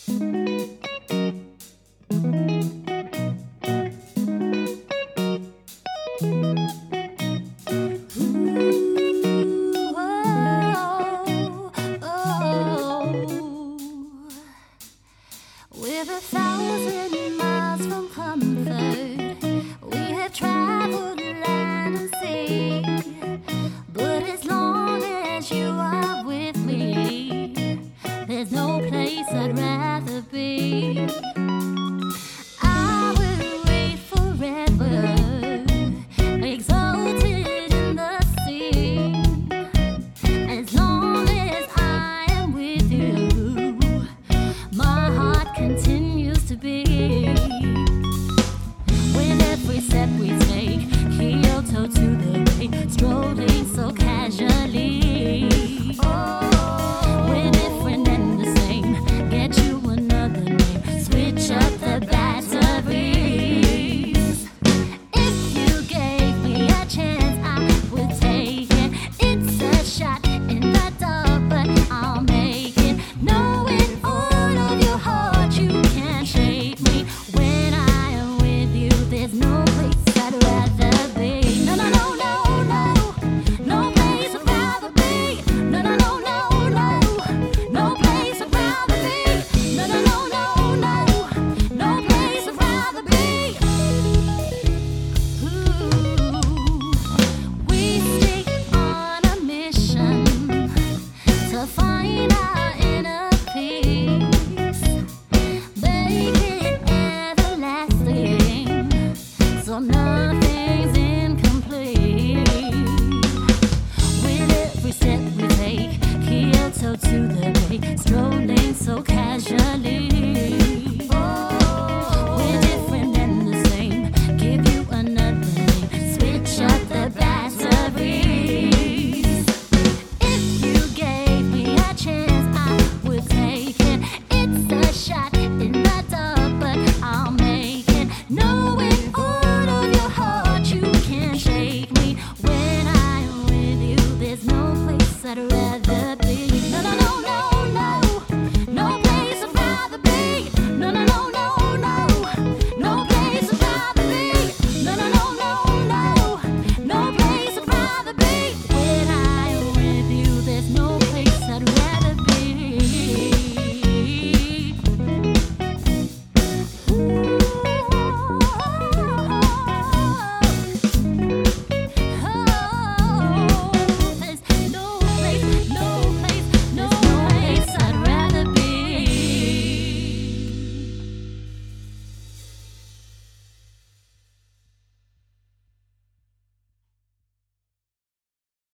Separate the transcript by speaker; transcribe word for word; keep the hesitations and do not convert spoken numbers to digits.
Speaker 1: With a thousand miles from comfort, we have traveled land and sea. But as long as you are with me, there's no place I'd rather be. I will wait forever, exalted in the sea. As long as I am with you, my heart continues to beat. With every step we take, Kyoto to the bay, strolling so casually. Oh, we're different and the same. Get you another name, switch up the batteries. If you gave me a chance, I would take it. It's a shot in the dark, but I'll make it. Knowing all of your heart, you can't shake me. When I am with you, there's no place I'd rather be. No, no, no, no, no. No place I'd rather be. No, no, no, no, no. No place I'd rather be. No, no, no, no, no. No place I'd rather be. Ooh. We stick on a mission to find our inner peace. Make it everlasting, so nothing's incomplete. With every step we take, Kyoto to the bay, stroll